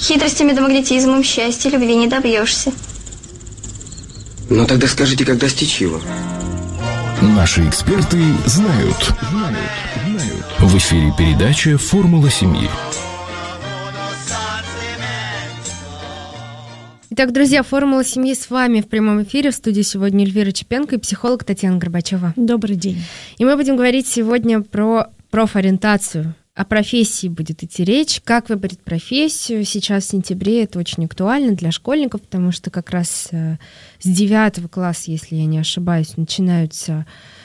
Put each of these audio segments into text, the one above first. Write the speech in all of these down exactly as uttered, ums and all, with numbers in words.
Хитростями да магнетизмом счастья, любви не добьешься. Ну тогда скажите, как достичь его? Наши эксперты знают. Знают, знают. В эфире передача «Формула семьи». Итак, друзья, «Формула семьи» с вами в прямом эфире. В студии сегодня Эльвира Чепенко и психолог Татьяна Горбачева. Добрый день. И мы будем говорить сегодня про профориентацию. О профессии будет идти речь. Как выбрать профессию? Сейчас в сентябре это очень актуально для школьников, потому что как раз э, с девятого класса, если я не ошибаюсь, начинаются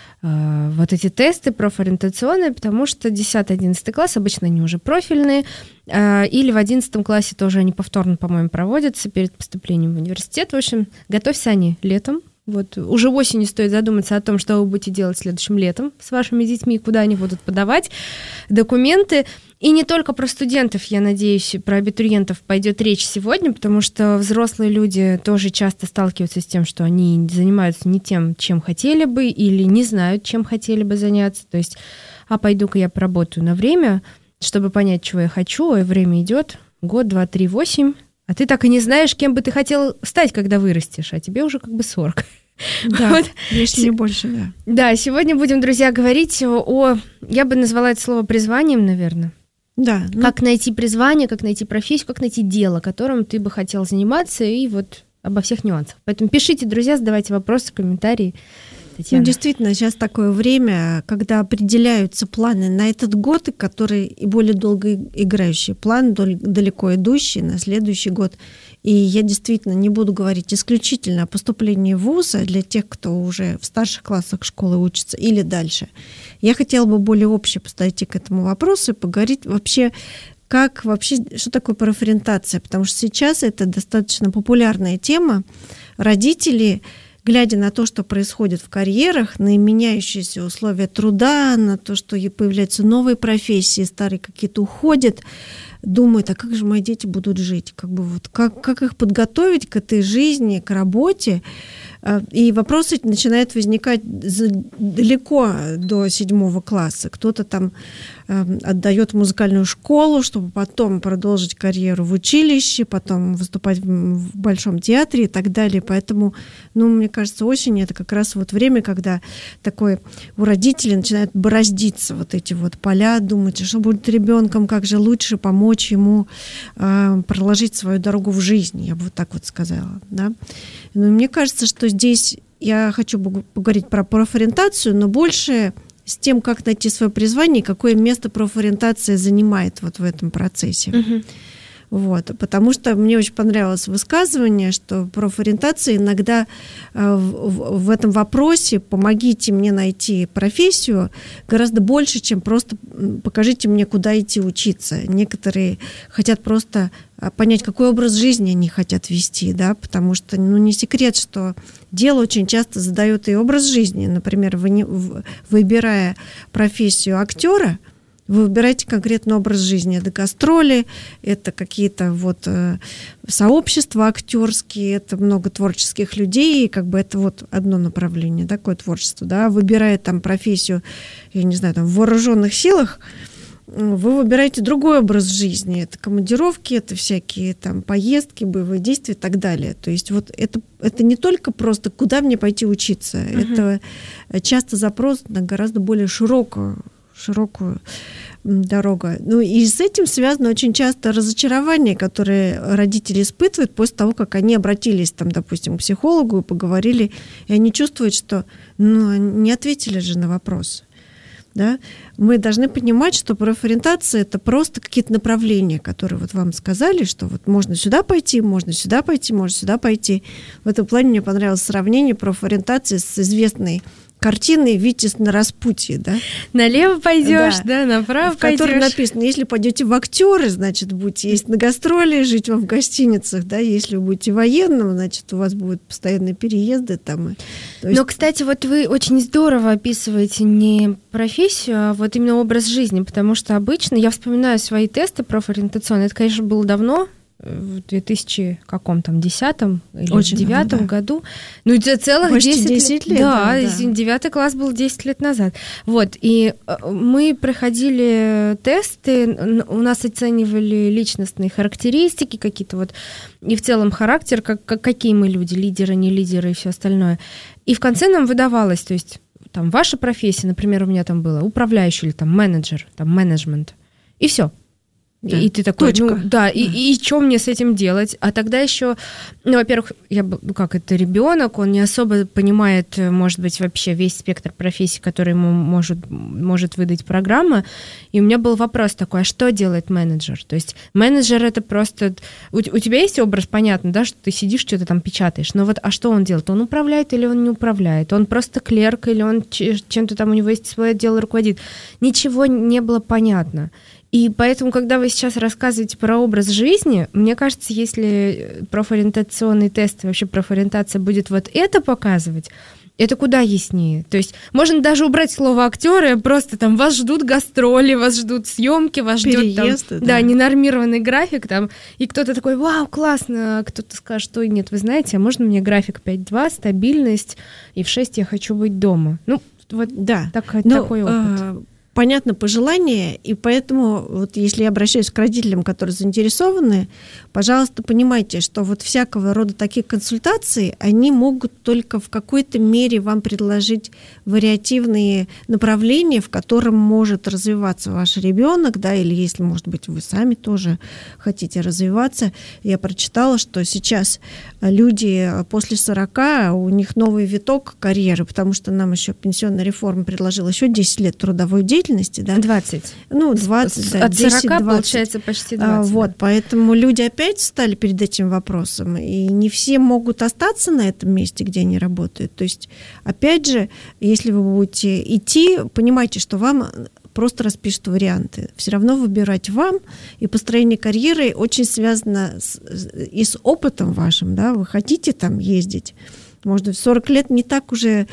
э, вот эти тесты профориентационные, потому что десятый-одиннадцатый класс обычно они уже профильные, э, или в одиннадцатом классе тоже они повторно, по-моему, проводятся перед поступлением в университет. В общем, готовься они летом. Вот уже осенью стоит задуматься о том, что вы будете делать следующим летом с вашими детьми, куда они будут подавать документы. И не только про студентов, я надеюсь, про абитуриентов пойдет речь сегодня, потому что взрослые люди тоже часто сталкиваются с тем, что они занимаются не тем, чем хотели бы, или не знают, чем хотели бы заняться. То есть, а пойду-ка я поработаю на время, чтобы понять, чего я хочу, и время идет, год, два, три, восемь. А ты так и не знаешь, кем бы ты хотел стать, когда вырастешь, а тебе уже как бы сорок. Да, вот. Если не больше, да. Да, сегодня будем, друзья, говорить о, я бы назвала это слово призванием, наверное. Да. Ну... Как найти призвание, как найти профессию, как найти дело, которым ты бы хотел заниматься, и вот обо всех нюансах. Поэтому пишите, друзья, задавайте вопросы, комментарии. Татьяна. Ну, действительно, сейчас такое время, когда определяются планы на этот год, которые и более долго играющие, план далеко идущий на следующий год. И я действительно не буду говорить исключительно о поступлении в вуз, а для тех, кто уже в старших классах школы учится или дальше. Я хотела бы более обще подойти к этому вопросу и поговорить вообще, как вообще, что такое профориентация, потому что сейчас это достаточно популярная тема. Родители, глядя на то, что происходит в карьерах, на меняющиеся условия труда, на то, что появляются новые профессии, старые какие-то уходят, думают, а как же мои дети будут жить? Как бы вот, как, как их подготовить к этой жизни, к работе? И вопросы начинают возникать далеко до седьмого класса. Кто-то там отдает музыкальную школу, чтобы потом продолжить карьеру в училище, потом выступать в большом театре и так далее. Поэтому, ну, мне кажется, осень — это как раз вот время, когда такое у родителей начинают бороздиться вот эти вот поля, думать, что будет с ребенком, как же лучше помочь ему э, проложить свою дорогу в жизни, я бы вот так вот сказала. Да? Но мне кажется, что здесь я хочу поговорить про профориентацию, но больше с тем, как найти свое призвание и какое место профориентация занимает вот в этом процессе. Uh-huh. Вот, потому что мне очень понравилось высказывание, что профориентация иногда э, в, в этом вопросе «помогите мне найти профессию» гораздо больше, чем просто «покажите мне, куда идти учиться». Некоторые хотят просто понять, какой образ жизни они хотят вести, да, потому что, ну, не секрет, что дело очень часто задает и образ жизни. Например, вы не, в, выбирая профессию актера, вы выбираете конкретный образ жизни. Это гастроли, это какие-то вот э, сообщества актерские, это много творческих людей, и как бы это вот одно направление, такое творчество, да. Выбирая там профессию, я не знаю, там в вооруженных силах, вы выбираете другой образ жизни. Это командировки, это всякие там поездки, боевые действия и так далее. То есть вот это, это не только просто куда мне пойти учиться, uh-huh. это часто запрос на гораздо более широкую широкую дорогу. Ну и с этим связано очень часто разочарование, которое родители испытывают после того, как они обратились, там, допустим, к психологу и поговорили, и они чувствуют, что ну, не ответили же на вопрос. Да? Мы должны понимать, что профориентация — это просто какие-то направления, которые вот вам сказали, что вот можно сюда пойти, можно сюда пойти, можно сюда пойти. В этом плане мне понравилось сравнение профориентации с известной картины «Витязь на распутье», да? Налево пойдешь, да, да, направо в пойдешь. В которой написано, если пойдете в актеры, значит, будете ездить на гастроли, жить вам в гостиницах, да, если вы будете военным, значит, у вас будут постоянные переезды там. И, есть... Но, кстати, вот вы очень здорово описываете не профессию, а вот именно образ жизни, потому что обычно, я вспоминаю свои тесты профориентационные, это, конечно, было давно, в две тысячи каком там, десятом или Очень девятом давно, да. году. Ну, это целых Почти десять, десять лет, Да, да, да. девятый класс был десять лет назад. Вот, и мы проходили тесты, у нас оценивали личностные характеристики какие-то вот, и в целом характер, как, как, какие мы люди, лидеры, не лидеры и все остальное. И в конце нам выдавалось, то есть там ваша профессия, например, у меня там было управляющий или там менеджер, там менеджмент, и все. Да. И ты такой, Точка. ну, да, и, и, и что мне с этим делать? А тогда еще, ну, во-первых, я, б- ну, как это ребенок, он не особо понимает, может быть, вообще весь спектр профессий, который ему может, может выдать программа. И у меня был вопрос такой, а что делает менеджер? То есть менеджер это просто... У, у тебя есть образ, понятно, да, что ты сидишь, что-то там печатаешь, но вот, а что он делает? Он управляет или он не управляет? Он просто клерк или он ч- чем-то там, у него есть свой отдел, руководит? Ничего не было понятно. И поэтому, когда вы сейчас рассказываете про образ жизни, мне кажется, если профориентационный тест, вообще профориентация будет вот это показывать, это куда яснее. То есть можно даже убрать слово актеры, просто там вас ждут гастроли, вас ждут съемки, вас ждет там, Переезды, да. да, ненормированный график, там, и кто-то такой, вау, классно, а кто-то скажет, что нет, вы знаете, а можно мне график пять-два, стабильность, и в шесть я хочу быть дома. Ну, вот Да. так, Но, такой опыт. а, понятно пожелание, и поэтому, вот если я обращаюсь к родителям, которые заинтересованы, пожалуйста, понимайте, что вот всякого рода такие консультации, они могут только в какой-то мере вам предложить вариативные направления, в котором может развиваться ваш ребенок, да, или если, может быть, вы сами тоже хотите развиваться. Я прочитала, что сейчас люди после сорока, у них новый виток карьеры, потому что нам еще пенсионная реформа предложила еще десять лет трудовой деятельности, да? двадцать. Ну, двадцать, да, От сорока, десять-двадцать. получается, почти двадцать. А, вот, поэтому люди опять встали перед этим вопросом, и не все могут остаться на этом месте, где они работают. То есть, опять же, если вы будете идти, понимайте, что вам просто распишут варианты. Все равно выбирать вам, и построение карьеры очень связано с, и с опытом вашим, да, вы хотите там ездить. Может быть, в сорок лет не так уже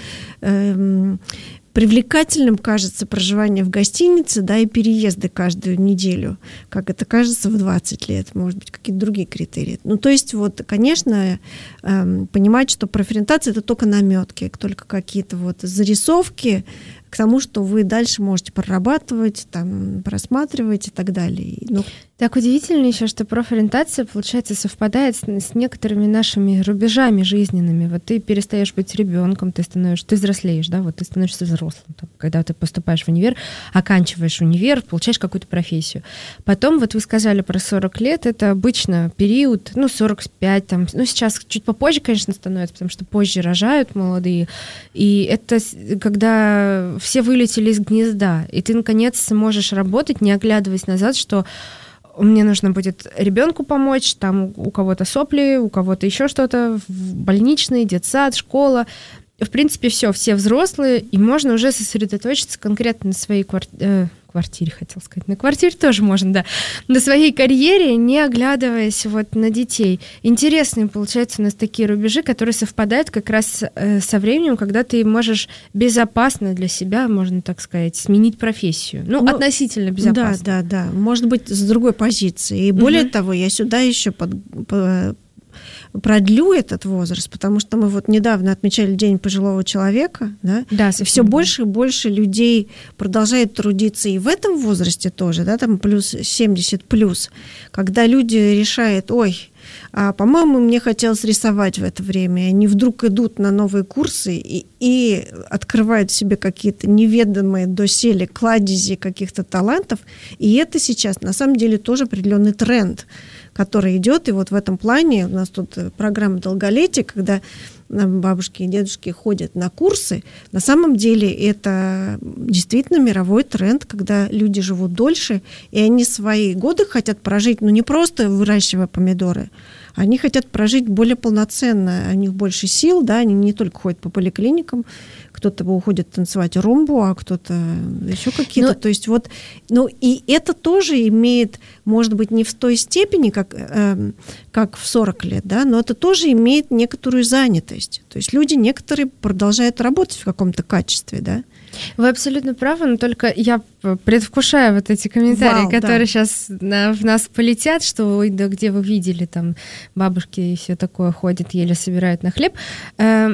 эм, привлекательным кажется проживание в гостинице, да, и переезды каждую неделю, как это кажется в двадцать лет, может быть, какие-то другие критерии. Ну, то есть, вот, конечно, эм, понимать, что профориентация — это только наметки, только какие-то вот зарисовки к тому, что вы дальше можете прорабатывать, там, просматривать и так далее. Ну, так удивительно еще, что профориентация, получается, совпадает с, с некоторыми нашими рубежами жизненными. Вот ты перестаешь быть ребенком, ты становишься, ты взрослеешь, да, вот ты становишься взрослым. Там, когда ты поступаешь в универ, оканчиваешь универ, получаешь какую-то профессию. Потом, вот вы сказали про сорок лет, это обычно период, ну, сорок пять, там, ну, сейчас чуть попозже, конечно, становится, потому что позже рожают молодые. И это когда все вылетели из гнезда, и ты, наконец, можешь работать, не оглядываясь назад, что мне нужно будет ребенку помочь, там у кого-то сопли, у кого-то еще что-то, больничный, детсад, школа. В принципе, все, все взрослые, и можно уже сосредоточиться конкретно на своей квартире, квартире, хотел сказать, на квартире тоже можно, да, на своей карьере, не оглядываясь вот на детей. Интересные, получается, у нас такие рубежи, которые совпадают как раз э, со временем, когда ты можешь безопасно для себя, можно так сказать, сменить профессию. Ну, ну относительно безопасно. Да, да, да. Может быть, с другой позиции. И более угу. того, я сюда еще под, по, продлю этот возраст, потому что мы вот недавно отмечали День пожилого человека, да, да, и все больше и больше людей продолжает трудиться и в этом возрасте тоже, да, там плюс семьдесят плюс, когда люди решают, ой, а, по-моему, мне хотелось рисовать в это время, они вдруг идут на новые курсы и, и открывают в себе какие-то неведомые доселе кладези каких-то талантов, и это сейчас на самом деле тоже определенный тренд, который идет, и вот в этом плане у нас тут программа долголетия, когда бабушки и дедушки ходят на курсы, на самом деле это действительно мировой тренд, когда люди живут дольше, и они свои годы хотят прожить, ну не просто выращивая помидоры, они хотят прожить более полноценно, у них больше сил, да, они не только ходят по поликлиникам, кто-то уходит танцевать румбу, а кто-то еще какие-то. Но... То есть вот, ну и это тоже имеет, может быть, не в той степени, как, э, как в сорок лет, да, но это тоже имеет некоторую занятость. То есть люди некоторые продолжают работать в каком-то качестве, да. Вы абсолютно правы, но только я предвкушаю вот эти комментарии, Вау, которые да. сейчас на, в нас полетят, что ой, да где вы видели, там бабушки и все такое ходят, еле собирают на хлеб. Э,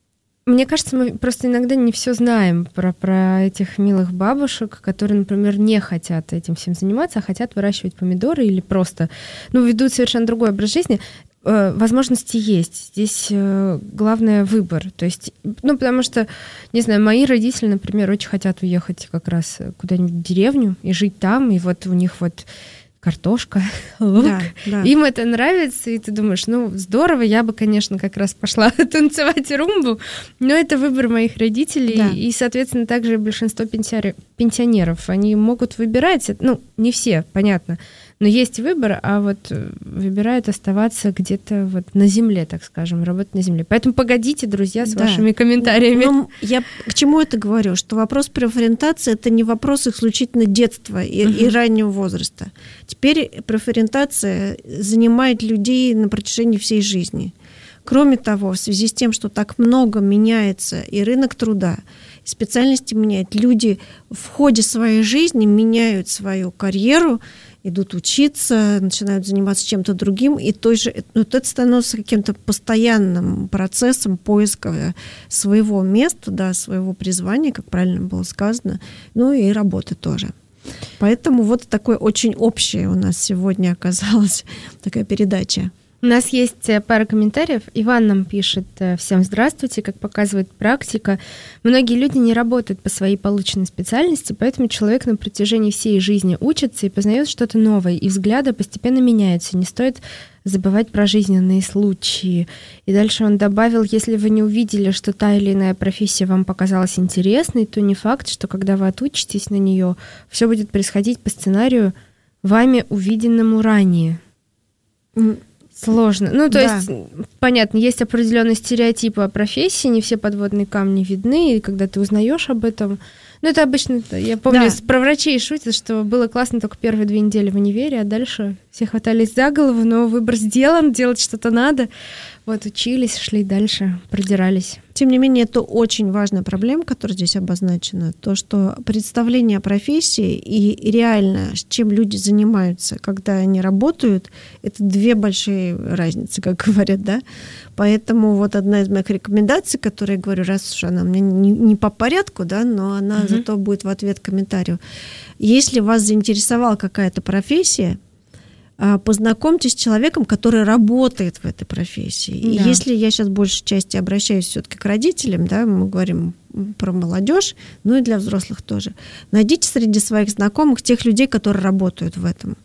Мне кажется, мы просто иногда не все знаем про, про этих милых бабушек, которые, например, не хотят этим всем заниматься, а хотят выращивать помидоры или просто, ну, ведут совершенно другой образ жизни. Возможности есть. Здесь главное выбор. То есть, ну, потому что, не знаю, мои родители, например, очень хотят уехать как раз куда-нибудь в деревню и жить там, и вот у них вот картошка, лук. Да, да. Им это нравится, и ты думаешь, ну, здорово, я бы, конечно, как раз пошла танцевать румбу, но это выбор моих родителей, Да. и, соответственно, также большинство пенсиори- пенсионеров, они могут выбирать, ну, не все, понятно, но есть выбор, а вот выбирают оставаться где-то вот на земле, так скажем, работать на земле. Поэтому погодите, друзья, с Да. вашими комментариями. Ну, я к чему это говорю? Что вопрос профориентации – это не вопрос исключительно детства и, Мгм. и раннего возраста. Теперь профориентация занимает людей на протяжении всей жизни. Кроме того, в связи с тем, что так много меняется и рынок труда, и специальности меняют, люди в ходе своей жизни меняют свою карьеру, идут учиться, начинают заниматься чем-то другим, и той же, вот это становится каким-то постоянным процессом поиска своего места, да, своего призвания, как правильно было сказано, ну и работы тоже. Поэтому вот такой очень общая у нас сегодня оказалась такая передача. У нас есть пара комментариев. Иван нам пишет: всем здравствуйте. Как показывает практика, многие люди не работают по своей полученной специальности, поэтому человек на протяжении всей жизни учится и познает что-то новое, и взгляды постепенно меняются. Не стоит забывать про жизненные случаи. И дальше он добавил: если вы не увидели, что та или иная профессия вам показалась интересной, то не факт, что когда вы отучитесь на нее, все будет происходить по сценарию, вами увиденному ранее. Сложно. Ну, то Да. есть, понятно, есть определенные стереотипы о профессии, не все подводные камни видны, и когда ты узнаешь об этом. Ну, это обычно, я помню, Да. про врачей шутят, что было классно только первые две недели в универе, а дальше все хватались за голову, но выбор сделан, делать что-то надо. Вот учились, шли дальше, продирались. Тем не менее, это очень важная проблема, которая здесь обозначена. То, что представление о профессии и реально, чем люди занимаются, когда они работают, это две большие разницы, как говорят, да. Поэтому вот одна из моих рекомендаций, которую я говорю, раз уж она мне не, не по порядку, да, но она Мгм. зато будет в ответ комментарию. Если вас заинтересовала какая-то профессия, а, познакомьтесь с человеком, который работает в этой профессии. И Да. если я сейчас в большей части обращаюсь все-таки к родителям, да, мы говорим про молодежь, ну и для взрослых тоже. Найдите среди своих знакомых тех людей, которые работают в этом.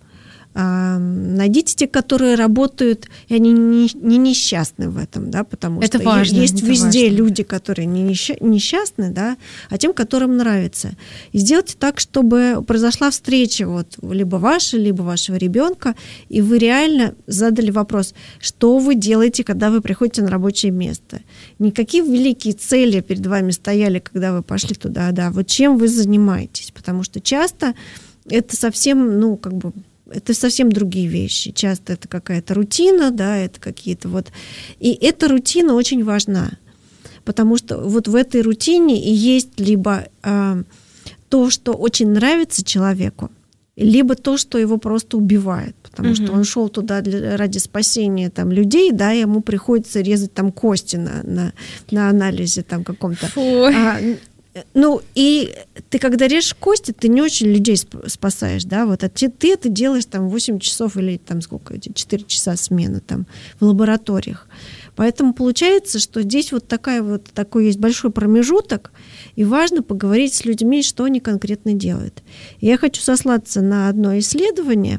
А, найдите тех, которые работают, и они не, не несчастны в этом, да, потому Это что важно, есть это везде важно. люди, которые не несча- несчастны, да, а тем, которым нравится. И сделайте так, чтобы произошла встреча вот либо ваша, либо вашего ребенка, и вы реально задали вопрос, что вы делаете, когда вы приходите на рабочее место. Никакие великие цели перед вами стояли, когда вы пошли туда, да, вот чем вы занимаетесь, потому что часто это совсем, ну, как бы, это совсем другие вещи. Часто это какая-то рутина, да, это какие-то вот... И эта рутина очень важна, потому что вот в этой рутине и есть либо э, то, что очень нравится человеку, либо то, что его просто убивает, потому Мгм. что он шел туда для, ради спасения там, людей, да, ему приходится резать там кости на, на, на анализе там каком-то. Фу. А, ну, и ты, когда режешь кости, ты не очень людей сп- спасаешь, да, вот, а ты, ты это делаешь там восемь часов или там сколько, четыре часа смены там в лабораториях. Поэтому получается, что здесь вот, такая вот такой есть большой промежуток, и важно поговорить с людьми, что они конкретно делают. И я хочу сослаться на одно исследование.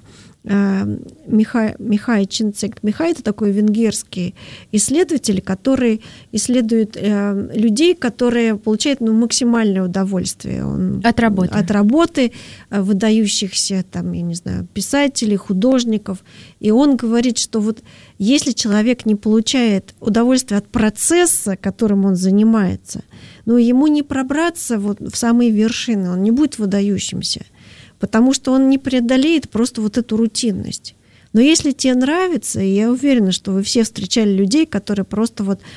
Михай, Михай Чинцек-Михай — это такой венгерский исследователь, который исследует э, людей, которые получают ну, максимальное удовольствие. Он, От работы. От работы э, выдающихся, там, я не знаю, писателей, художников. И он говорит, что вот если человек не получает удовольствие от процесса, которым он занимается, ну, ему не пробраться вот в самые вершины, он не будет выдающимся. Потому что он не преодолеет просто вот эту рутинность. Но если тебе нравится, и я уверена, что вы все встречали людей, которые просто вот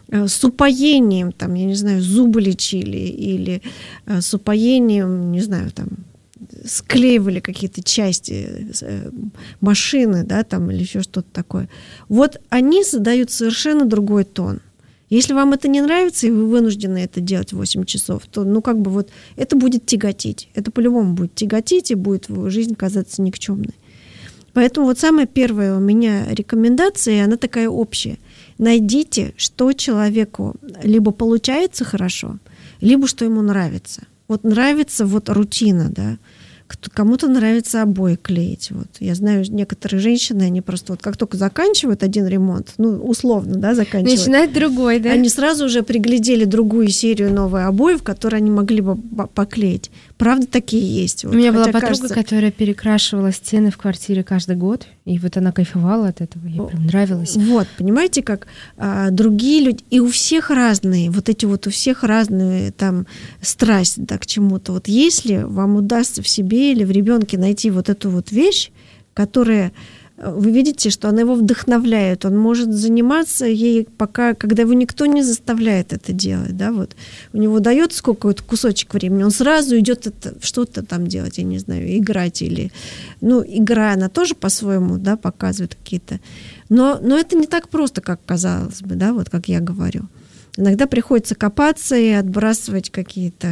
с упоением, там, я не знаю, зубы лечили или с упоением, не знаю, там, склеивали какие-то части машины, да, там, или еще что-то такое. Вот они задают совершенно другой тон. Если вам это не нравится, и вы вынуждены это делать восемь часов, то, ну, как бы вот это будет тяготить. Это по-любому будет тяготить, и будет жизнь казаться никчемной. Поэтому вот самая первая у меня рекомендация, она такая общая. Найдите, что человеку либо получается хорошо, либо что ему нравится. Вот нравится вот рутина, да. Кому-то нравится обои клеить. Вот. Я знаю, некоторые женщины, они просто вот как только заканчивают один ремонт, ну, условно, да, заканчивают. Начинают другой, да? Они сразу уже приглядели другую серию новой обоев, которые они могли бы поклеить. Правда, такие есть. Вот. У меня была Хотя подруга, кажется... которая перекрашивала стены в квартире каждый год, и вот она кайфовала от этого, ей прям нравилось. Вот, понимаете, как а, другие люди, и у всех разные, вот эти вот у всех разные там страсть, да, к чему-то. Вот если вам удастся в себе или в ребенке найти вот эту вот вещь, которая, вы видите, что она его вдохновляет, он может заниматься ей, пока, когда его никто не заставляет это делать, да, вот. У него дается какой-то кусочек времени, он сразу идет это, что-то там делать, я не знаю, играть или, ну, игра, она тоже по-своему, да, показывает какие-то, но, но это не так просто, как казалось бы, да, вот как я говорю. Иногда приходится копаться и отбрасывать какие-то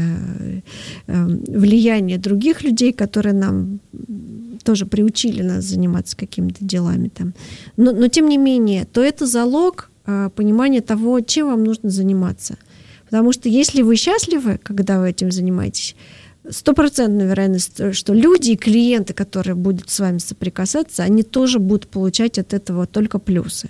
э, влияния других людей, которые нам тоже приучили нас заниматься какими-то делами там. Но, но тем не менее, то это залог э, понимания того, чем вам нужно заниматься. Потому что если вы счастливы, когда вы этим занимаетесь, стопроцентная вероятность, что люди и клиенты, которые будут с вами соприкасаться, они тоже будут получать от этого только плюсы.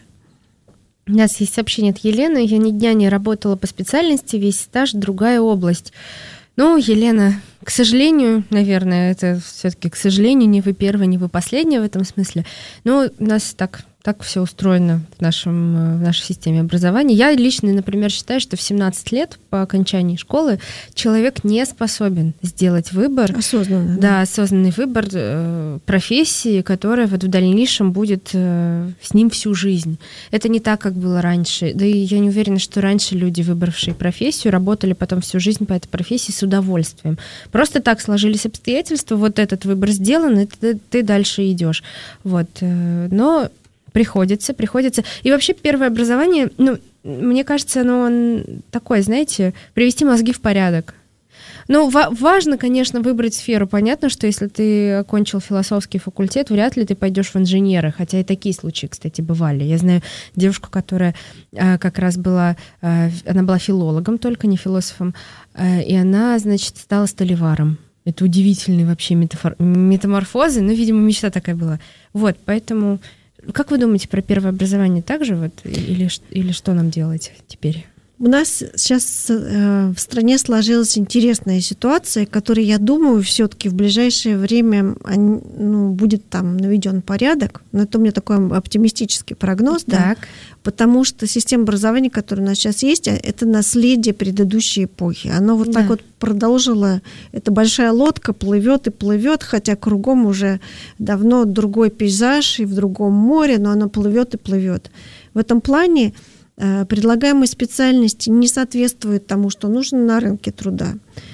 У нас есть сообщение от Елены. Я ни дня не работала по специальности, весь стаж другая область. Ну, Елена, к сожалению, наверное, это все-таки, к сожалению, не вы первая, не вы последняя в этом смысле. Но у нас так, так все устроено в, нашем, в нашей системе образования. Я лично, например, считаю, что в семнадцать лет по окончании школы человек не способен сделать выбор. Осознанно. Да, да, осознанный выбор э, профессии, которая вот в дальнейшем будет э, с ним всю жизнь. Это не так, как было раньше. Да и я не уверена, что раньше люди, выбравшие профессию, работали потом всю жизнь по этой профессии с удовольствием. Просто так сложились обстоятельства, вот этот выбор сделан, и ты, ты дальше идешь. Вот. Но приходится, приходится. И вообще первое образование, ну, мне кажется, оно такое, знаете, привести мозги в порядок. Ну, ва- важно, конечно, выбрать сферу. Понятно, что если ты окончил философский факультет, вряд ли ты пойдешь в инженеры, хотя и такие случаи, кстати, бывали. Я знаю девушку, которая э, как раз была, э, она была филологом, только не философом, э, и она, значит, стала столеваром. Это удивительные вообще метафор- метаморфозы, ну, видимо, мечта такая была. Вот, поэтому, как вы думаете про первое образование также, вот, или, или что нам делать теперь? У нас сейчас э, в стране сложилась интересная ситуация, которой, я думаю, все-таки в ближайшее время они, ну, будет там наведен порядок. Но это у меня такой оптимистический прогноз, да, потому что система образования, которая у нас сейчас есть, это наследие предыдущей эпохи. Оно вот да. так вот продолжило. Эта большая лодка плывет и плывет, хотя кругом уже давно другой пейзаж и в другом море, но она плывет и плывет. В этом плане предлагаемые специальности не соответствуют тому, что нужно на рынке труда.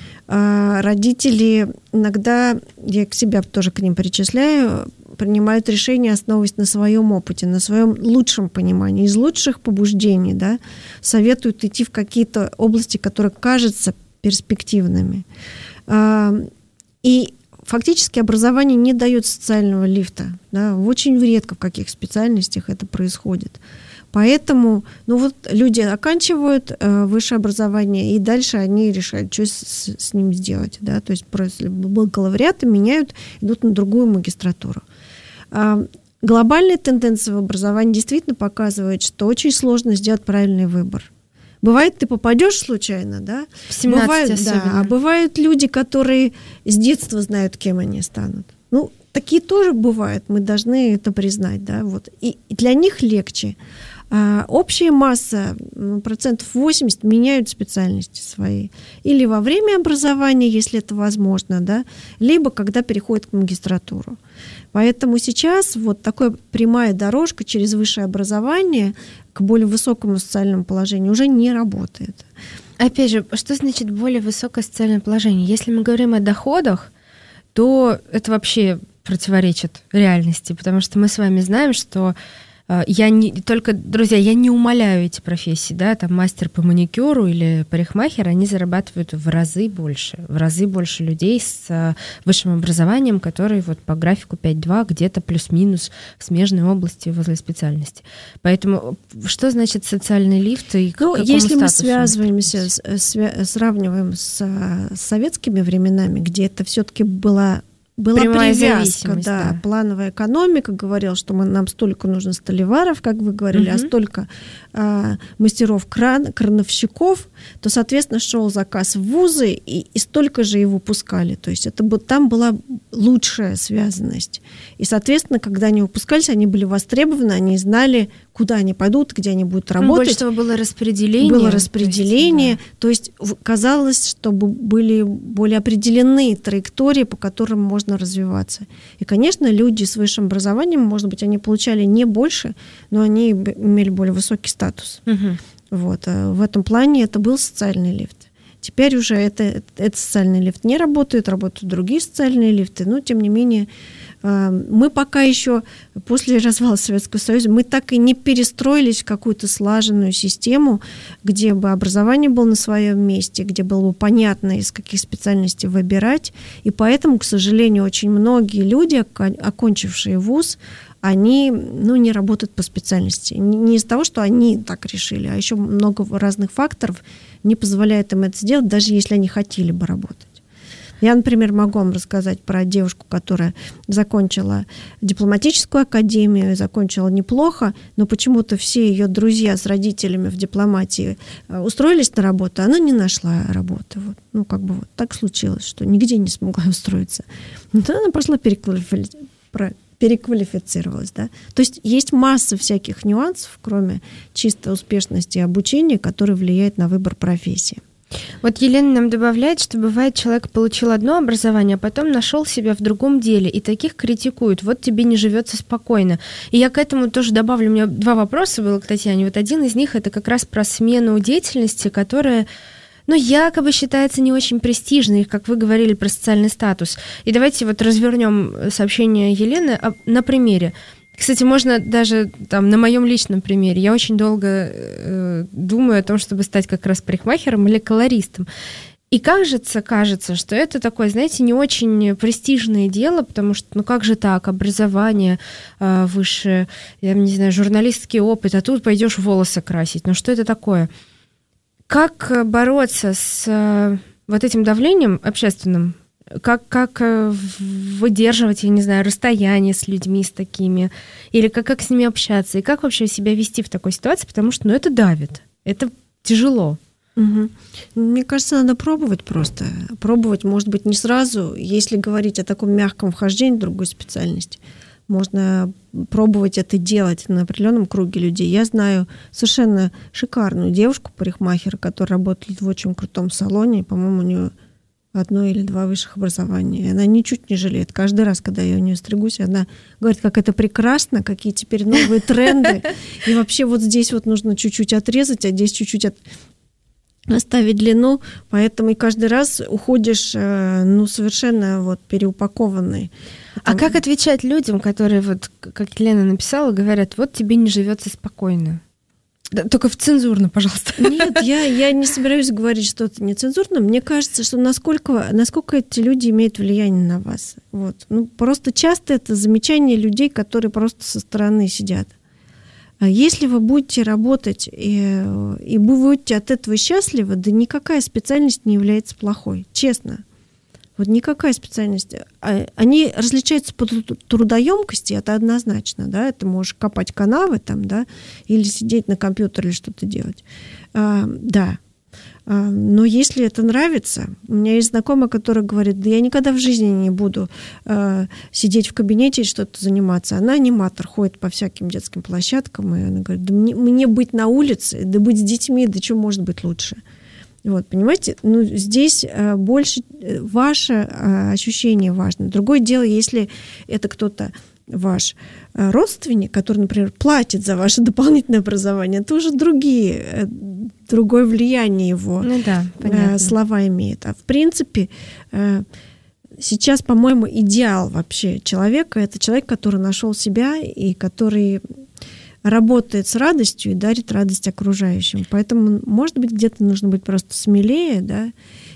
Родители иногда, я к себе тоже к ним причисляю, принимают решения, основываясь на своем опыте, на своем лучшем понимании, из лучших побуждений, да, советуют идти в какие-то области, которые кажутся перспективными. И фактически образование не дает социального лифта. Да, очень редко в каких специальностях это происходит. Поэтому, ну вот люди оканчивают э, высшее образование, и дальше они решают, что с, с ним сделать. Да? То есть просто бакалавриаты меняют, идут на другую магистратуру. А глобальные тенденции в образовании действительно показывают, что очень сложно сделать правильный выбор. Бывает, ты попадешь случайно, да? В семнадцать бывают, особенно. Да, а бывают люди, которые с детства знают, кем они станут. Ну, такие тоже бывают, мы должны это признать, да, вот. И для них легче. А общая масса, процентов восемьдесят, меняют специальности свои. Или во время образования, если это возможно, да, либо когда переходят к магистратуру. Поэтому сейчас вот такая прямая дорожка через высшее образование к более высокому социальному положению уже не работает. Опять же, что значит более высокое социальное положение? Если мы говорим о доходах, то это вообще противоречит реальности, потому что мы с вами знаем, что я не только, друзья, я не умаляю эти профессии, да, там мастер по маникюру или парикмахер, они зарабатывают в разы больше, в разы больше людей с высшим образованием, которые вот по графику пять два где-то плюс-минус в смежной области возле специальности. Поэтому что значит социальный лифт и к ну, какому если мы статусу? связываемся, свя- сравниваем с, с советскими временами, где это все-таки была Была Прямая привязка, да, да. Плановая экономика говорила, что мы, нам столько нужно столеваров, как вы говорили, угу. а столько а, мастеров кран, крановщиков, то, соответственно, шел заказ в вузы, и, и столько же его пускали. То есть это, там была лучшая связанность. И, соответственно, когда они выпускались, они были востребованы, они знали, куда они пойдут, где они будут работать. Больше того, было распределение. Было распределение. То есть, да. то есть казалось, чтобы были более определены траектории, по которым можно развиваться. И, конечно, люди с высшим образованием, может быть, они получали не больше, но они имели более высокий статус. Угу. Вот. А в этом плане это был социальный лифт. Теперь уже это, этот социальный лифт не работает, работают другие социальные лифты, но, тем не менее, мы пока еще, после развала Советского Союза, мы так и не перестроились в какую-то слаженную систему, где бы образование было на своем месте, где было бы понятно, из каких специальностей выбирать. И поэтому, к сожалению, очень многие люди, окончившие вуз, они ну, не работают по специальности. Не из-за того, что они так решили, а еще много разных факторов не позволяет им это сделать, даже если они хотели бы работать. Я, например, могу вам рассказать про девушку, которая закончила дипломатическую академию, закончила неплохо, но почему-то все ее друзья с родителями в дипломатии устроились на работу, а она не нашла работы. Вот. Ну, как бы вот так случилось, что нигде не смогла устроиться. Но тогда она пошла переквалифи... переквалифицировалась. Да? То есть есть масса всяких нюансов, кроме чисто успешности обучения, которые влияют на выбор профессии. Вот Елена нам добавляет, что бывает, человек получил одно образование, а потом нашел себя в другом деле, и таких критикуют. Вот тебе не живется спокойно. И я к этому тоже добавлю, у меня два вопроса было к Татьяне. Вот один из них — это как раз про смену деятельности, которая, ну, якобы считается не очень престижной, как вы говорили про социальный статус. И давайте вот развернем сообщение Елены на примере. Кстати, можно даже там, на моем личном примере. Я очень долго э, думаю о том, чтобы стать как раз парикмахером или колористом. И кажется, кажется, что это такое, знаете, не очень престижное дело, потому что, ну как же так, образование э, высшее, я не знаю, журналистский опыт, а тут пойдешь волосы красить. Ну что это такое? Как бороться с э, вот этим давлением общественным? Как, как выдерживать, я не знаю, расстояние с людьми, с такими, или как, как с ними общаться, и как вообще себя вести в такой ситуации, потому что, ну, это давит, это тяжело. Угу. Мне кажется, надо пробовать просто. Пробовать, может быть, не сразу, если говорить о таком мягком вхождении в другую специальность. Можно пробовать это делать на определенном круге людей. Я знаю совершенно шикарную девушку-парикмахера, которая работает в очень крутом салоне, по-моему, у нее одно или два высших образования. И она ничуть не жалеет. Каждый раз, когда я у нее стригусь, она говорит, как это прекрасно, какие теперь новые тренды. И вообще вот здесь вот нужно чуть-чуть отрезать, а здесь чуть-чуть от... оставить длину. Поэтому и каждый раз уходишь ну, совершенно вот переупакованный. А как отвечать людям, которые, вот, как Елена написала, говорят, вот тебе не живется спокойно? Да, только в цензурно, пожалуйста. Нет, я, я не собираюсь говорить что-то нецензурно. Мне кажется, что насколько, насколько эти люди имеют влияние на вас. Вот. Ну, просто часто это замечание людей, которые просто со стороны сидят. Если вы будете работать и, и будете от этого счастливы, да никакая специальность не является плохой. Честно. Вот никакая специальность. Они различаются по трудоемкости, это однозначно. Да? Это можешь копать канавы там, да, или сидеть на компьютере или что-то делать. А, да. Но если это нравится, у меня есть знакомая, которая говорит, да я никогда в жизни не буду э, сидеть в кабинете и что-то заниматься. Она аниматор, ходит по всяким детским площадкам, и она говорит, да мне, мне быть на улице, да быть с детьми, да что может быть лучше? Вот, понимаете, ну, здесь э, больше ваше э, ощущение важно. Другое дело, если это кто-то ваш родственник, который, например, платит за ваше дополнительное образование, это уже другие, другое влияние его ну да, понятно. Слова имеет. А в принципе, сейчас, по-моему, идеал вообще человека — это человек, который нашел себя и который работает с радостью и дарит радость окружающим. Поэтому, может быть, где-то нужно быть просто смелее, да,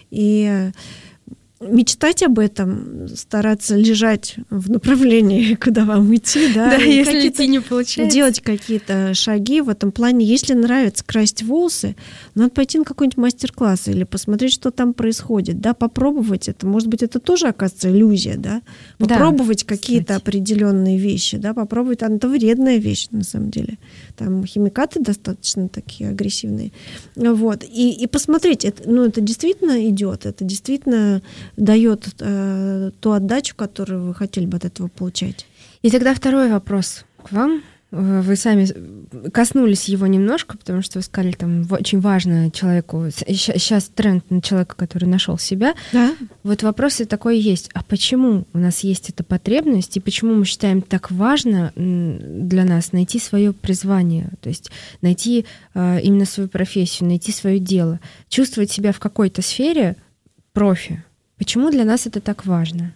и мечтать об этом, стараться лежать в направлении, куда вам идти, да, да, если идти не получается. Делать какие-то шаги в этом плане. Если нравится красить волосы, надо пойти на какой-нибудь мастер-класс или посмотреть, что там происходит, да, попробовать это. Может быть, это тоже, оказывается, иллюзия, да, попробовать да, какие-то определенные вещи, да, попробовать, а это вредная вещь, на самом деле. Там химикаты достаточно такие агрессивные. Вот. И, и посмотреть, это, ну, это действительно идет, это действительно дает э, ту отдачу, которую вы хотели бы от этого получать. И тогда второй вопрос к вам. Вы сами коснулись его немножко, потому что вы сказали, там очень важно человеку, сейчас тренд на человека, который нашел себя. Да. Вот вопрос и такой есть. А почему у нас есть эта потребность, и почему мы считаем так важно для нас найти свое призвание, то есть найти э, именно свою профессию, найти свое дело, чувствовать себя в какой-то сфере профи? Почему для нас это так важно?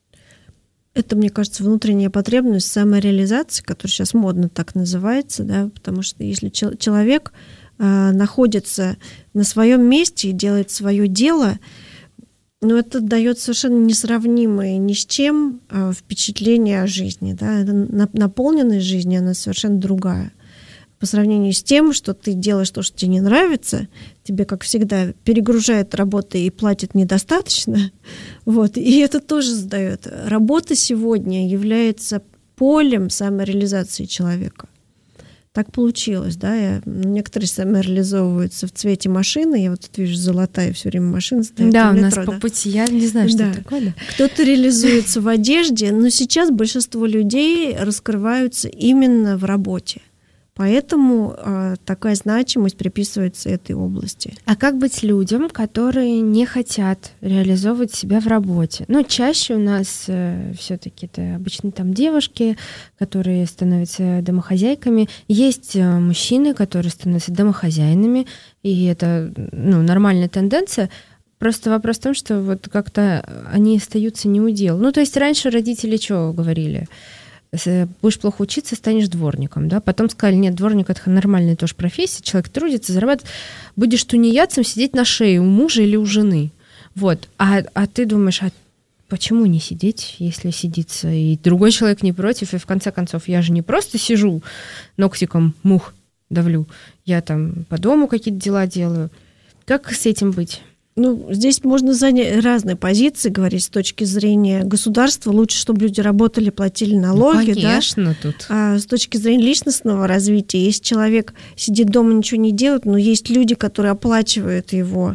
Это, мне кажется, внутренняя потребность самореализации, которая сейчас модно так называется, да, потому что если чел- человек э, находится на своем месте и делает свое дело, ну, это дает совершенно несравнимое ни с чем э, впечатление о жизни. Да? Наполненность жизни, она совершенно другая. По сравнению с тем, что ты делаешь то, что тебе не нравится, тебе, как всегда, перегружает работа и платит недостаточно. Вот. И это тоже задает. Работа сегодня является полем самореализации человека. Так получилось, да. Я, некоторые самореализовываются в цвете машины. Я вот тут вижу золотая все время машина стоит. Да, в метро, у нас да? по пути. Я не знаю, что да. это такое. Да. Кто-то реализуется в одежде, но сейчас большинство людей раскрываются именно в работе. Поэтому э, такая значимость приписывается этой области. А как быть людям, которые не хотят реализовывать себя в работе? Ну, чаще у нас э, все-таки это обычно там девушки, которые становятся домохозяйками. Есть э, мужчины, которые становятся домохозяинами, и это ну, нормальная тенденция. Просто вопрос в том, что вот как-то они остаются не у дел. Ну, то есть раньше родители что говорили? Будешь плохо учиться, станешь дворником, да? Потом сказали, нет, дворник — это нормальная тоже профессия, человек трудится, зарабатывает, будешь тунеядцем сидеть на шее у мужа или у жены. Вот. А, а ты думаешь, а почему не сидеть, если сидится, и другой человек не против, и в конце концов я же не просто сижу, ногтиком мух давлю, я там по дому какие-то дела делаю. Как с этим быть? Ну, здесь можно занять разные позиции, говорить с точки зрения государства. Лучше, чтобы люди работали, платили налоги. Ну, конечно, да? тут. А с точки зрения личностного развития, если человек сидит дома, ничего не делает, но есть люди, которые оплачивают его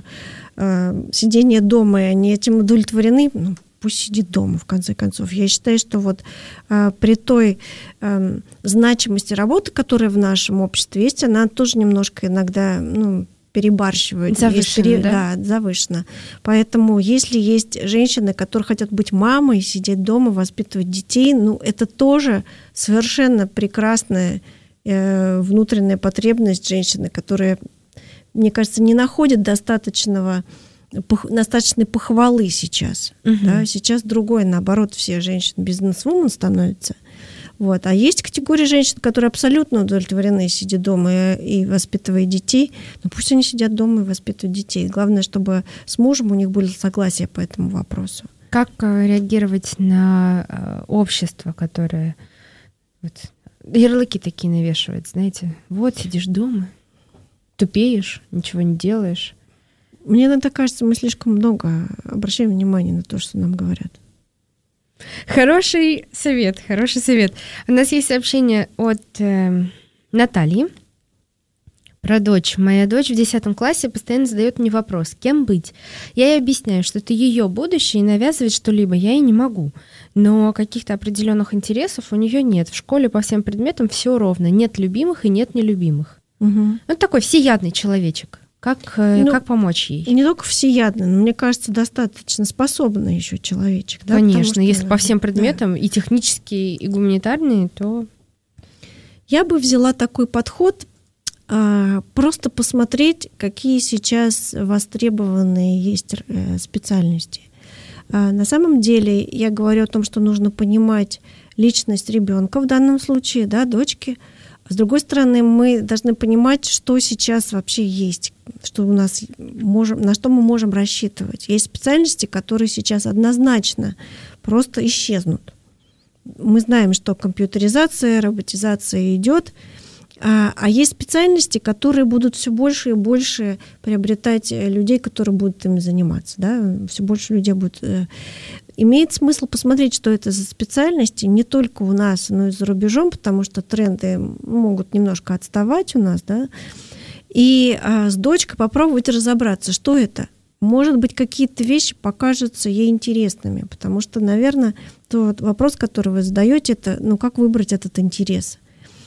э, сидение дома, и они этим удовлетворены, ну, пусть сидит дома, в конце концов. Я считаю, что вот э, при той э, значимости работы, которая в нашем обществе есть, она тоже немножко иногда... ну, перебарщивают. Завышенно, пере... да? Да, завышенно. Поэтому если есть женщины, которые хотят быть мамой, сидеть дома, воспитывать детей, ну, это тоже совершенно прекрасная э, внутренняя потребность женщины, которая, мне кажется, не находит достаточного, пох... достаточной похвалы сейчас. Угу. Да? Сейчас другое, наоборот, все женщины бизнес-вумен становятся. Вот. А есть категория женщин, которые абсолютно удовлетворены, сидя дома и, и воспитывая детей. Но пусть они сидят дома и воспитывают детей. Главное, чтобы с мужем у них были согласия по этому вопросу. Как реагировать на общество, которое вот, ярлыки такие навешивает, знаете? Вот, сидишь дома, тупеешь, ничего не делаешь. Мне иногда кажется, мы слишком много обращаем внимание на то, что нам говорят. Хороший совет, хороший совет. У нас есть сообщение от э, Натальи. Про дочь. Моя дочь в десятом классе постоянно задает мне вопрос, кем быть. Я ей объясняю, что это ее будущее, и навязывать что-либо я ей не могу. Но каких-то определенных интересов у нее нет. В школе по всем предметам все ровно. Нет любимых и нет нелюбимых. Угу. Ну, такой всеядный человечек. Как, ну, как помочь ей? Не только всеядный, но, мне кажется, достаточно способный еще человечек. Да? Конечно, что, если по всем предметам, да. и технические, и гуманитарные, то... Я бы взяла такой подход, а, просто посмотреть, какие сейчас востребованные есть специальности. А, на самом деле я говорю о том, что нужно понимать личность ребенка в данном случае, да, дочки. С другой стороны, мы должны понимать, что сейчас вообще есть, что у нас можем, на что мы можем рассчитывать. Есть специальности, которые сейчас однозначно просто исчезнут. Мы знаем, что компьютеризация, роботизация идет, а, а есть специальности, которые будут все больше и больше приобретать людей, которые будут ими заниматься. Да? Все больше людей будет... Имеет смысл посмотреть, что это за специальности, не только у нас, но и за рубежом, потому что тренды могут немножко отставать у нас, да, и а, с дочкой попробовать разобраться, что это. Может быть, какие-то вещи покажутся ей интересными, потому что, наверное, тот вопрос, который вы задаете, это, ну, как выбрать этот интерес.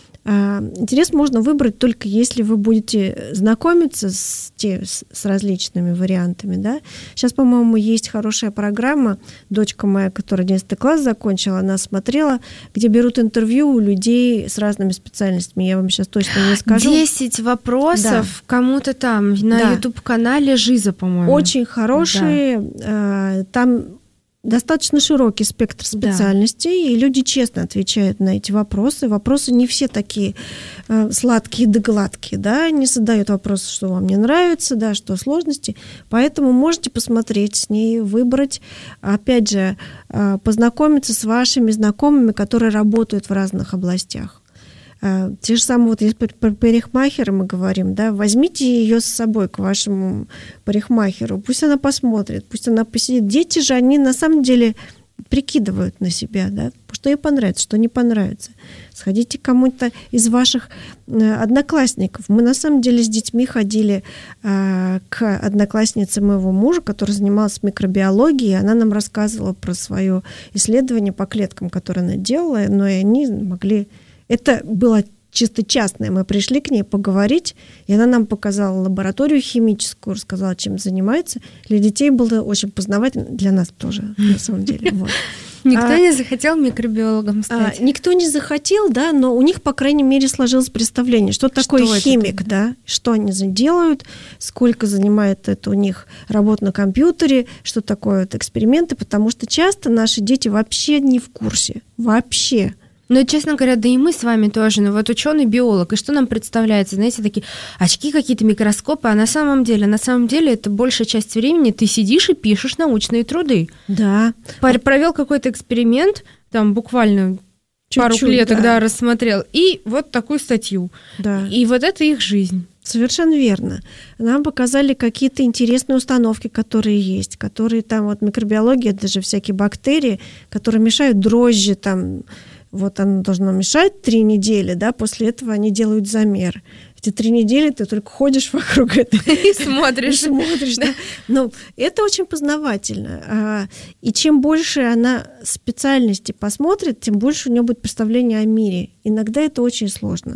А, интерес можно выбрать только если вы будете знакомиться с, те, с, с различными вариантами. Да? Сейчас, по-моему, есть хорошая программа. Дочка моя, которая одиннадцатый класс закончила, она смотрела, где берут интервью у людей с разными специальностями. Я вам сейчас точно не скажу. Десять вопросов да. кому-то там на да. YouTube-канале Жиза, по-моему. Очень хорошие. Да. Там достаточно широкий спектр специальностей, да. и люди честно отвечают на эти вопросы. Вопросы не все такие э, сладкие да гладкие, да, не задают вопросы, что вам не нравится, да, что сложности. Поэтому можете посмотреть с ней, выбрать, опять же, э, познакомиться с вашими знакомыми, которые работают в разных областях. Uh, те же самые, вот если про парикмахера мы говорим, да, возьмите ее с собой к вашему парикмахеру, пусть она посмотрит, пусть она посидит. Дети же, они на самом деле прикидывают на себя, да, что ей понравится, что не понравится. Сходите к кому-то из ваших одноклассников. Мы на самом деле с детьми ходили uh, к однокласснице моего мужа, которая занималась микробиологией, она нам рассказывала про свое исследование по клеткам, которое она делала, но и они могли... Это было чисто частное. Мы пришли к ней поговорить, и она нам показала лабораторию химическую, рассказала, чем занимается. Для детей было очень познавательно, для нас тоже, на самом деле. Вот. Никто а, не захотел микробиологом стать. А, никто не захотел, да, но у них, по крайней мере, сложилось представление, что такое что химик, да, что они делают, сколько занимает это у них работа на компьютере, что такое это эксперименты, потому что часто наши дети вообще не в курсе, вообще. Ну, честно говоря, да и мы с вами тоже. Ну, вот ученый-биолог, и что нам представляется? Знаете, такие очки какие-то, микроскопы, а на самом деле, на самом деле это большая часть времени ты сидишь и пишешь научные труды. Да. Провел какой-то эксперимент, там буквально чуть-чуть, пару клеток, да. да, рассмотрел, и вот такую статью. Да. И вот это их жизнь. Совершенно верно. Нам показали какие-то интересные установки, которые есть, которые там, вот микробиология, это же всякие бактерии, которые мешают дрожжи, там, вот оно должно мешать три недели, да, после этого они делают замер. Эти три недели ты только ходишь вокруг этого и смотришь. И смотришь, да. Но это очень познавательно. И чем больше она специальности посмотрит, тем больше у нее будет представление о мире. Иногда это очень сложно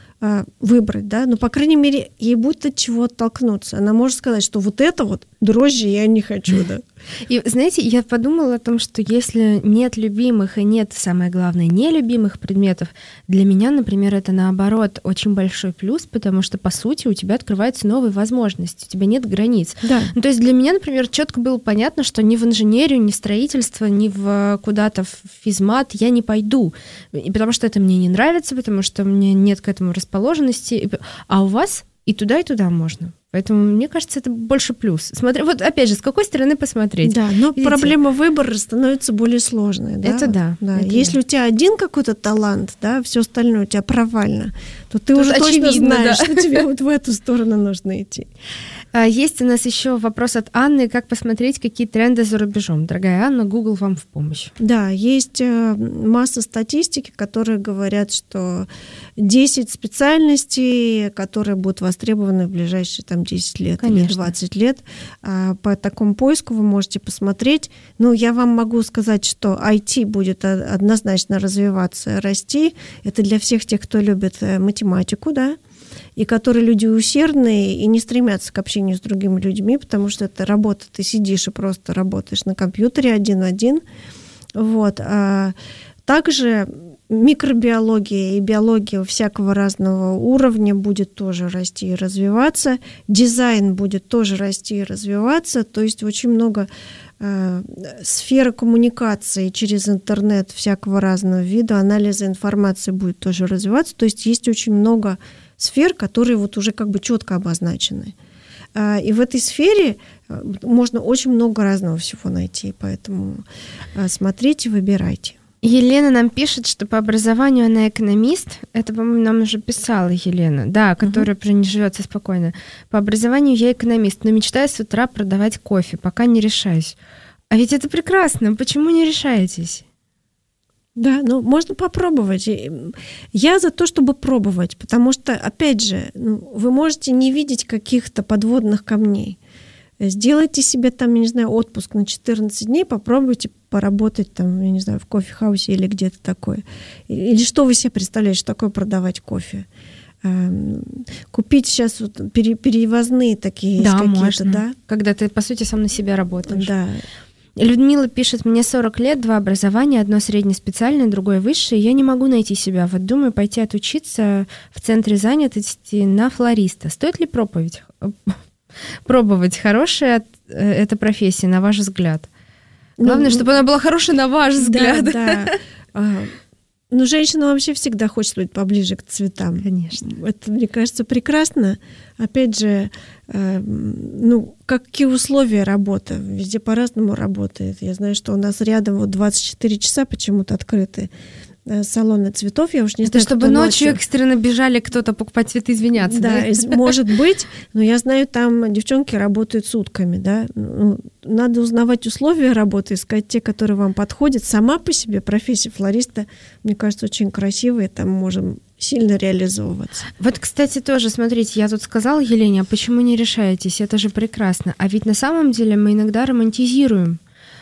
выбрать, да, но, по крайней мере, ей будет от чего оттолкнуться. Она может сказать, что вот это вот дрожжи я не хочу, да. И, знаете, я подумала о том, что если нет любимых и нет, самое главное, нелюбимых предметов, для меня, например, это, наоборот, очень большой плюс, потому что, по сути, у тебя открываются новые возможности, у тебя нет границ. Да. Ну, то есть для меня, например, четко было понятно, что ни в инженерию, ни в строительство, ни в куда-то в физмат я не пойду, и потому что это мне не нравится, потому что у меня нет к этому расположенности, а у вас и туда, и туда можно. Поэтому, мне кажется, это больше плюс. Смотри, вот опять же, с какой стороны посмотреть. Да, но видите? Проблема выбора становится более сложной. Да? Это да. да. Это Если да. у тебя один какой-то талант, да, все остальное у тебя провально, то ты Тут уже точно очевидно, знаешь, да. что тебе вот в эту сторону нужно идти. А, Есть у нас еще вопрос от Анны, как посмотреть, какие тренды за рубежом. Дорогая Анна, Google вам в помощь. Да, есть э, масса статистики, которые говорят, что десять специальностей, которые будут востребованы в ближайшие там, десять лет Конечно. или двадцать лет. А по такому поиску вы можете посмотреть. Ну, я вам могу сказать, что ай ти будет однозначно развиваться, расти. Это для всех тех, кто любит математику, да, и которые люди усердные и не стремятся к общению с другими людьми, потому что это работа, ты сидишь и просто работаешь на компьютере один в один. Вот. А также микробиология и биология всякого разного уровня будет тоже расти и развиваться. Дизайн будет тоже расти и развиваться. То есть очень много э, сферы коммуникации через интернет всякого разного вида, анализа информации будет тоже развиваться. То есть есть очень много сфер, которые вот уже как бы четко обозначены. И в этой сфере можно очень много разного всего найти, поэтому смотрите, выбирайте. Елена нам пишет, что по образованию она экономист. Это, по-моему, нам уже писала Елена, да, которая уже не живется спокойно. По образованию я экономист, но мечтаю с утра продавать кофе, пока не решаюсь. А ведь это прекрасно. Почему не решаетесь? Да, ну можно попробовать. Я за то, чтобы пробовать, потому что, опять же, ну, вы можете не видеть каких-то подводных камней. Сделайте себе там, я не знаю, отпуск на четырнадцать дней, попробуйте поработать там, я не знаю, в кофе-хаусе или где-то такое. Или что вы себе представляете, что такое продавать кофе? Купить сейчас вот перевозные такие да, какие-то, можно. Да? Когда ты, по сути, сам на себя работаешь. Да. Людмила пишет, мне сорок лет, два образования, одно среднеспециальное, другое высшее, я не могу найти себя. Вот думаю пойти отучиться в центре занятости на флориста. Стоит ли проповедь? Пробовать? Хорошая эта профессия, на ваш взгляд? Главное, ну, чтобы она была хорошая, на ваш взгляд. Да, да. Ну, женщина вообще всегда хочет быть поближе к цветам. Конечно. Это, мне кажется, прекрасно. Опять же, э, ну, какие условия работы? Везде по-разному работает. Я знаю, что у нас рядом вот двадцать четыре часа почему-то открыты салоны цветов. Я уж не Это знаю, чтобы ночью, ночью экстренно бежали кто-то покупать цветы, извиняться. Да, да? Может быть. Но я знаю, там девчонки работают сутками. Да? Ну, надо узнавать условия работы, искать те, которые вам подходят. Сама по себе профессия флориста, мне кажется, очень красивая. Там можем сильно реализовываться. Вот, кстати, тоже, смотрите, я тут сказала Елене, а почему не решаетесь? Это же прекрасно. А ведь на самом деле мы иногда романтизируем.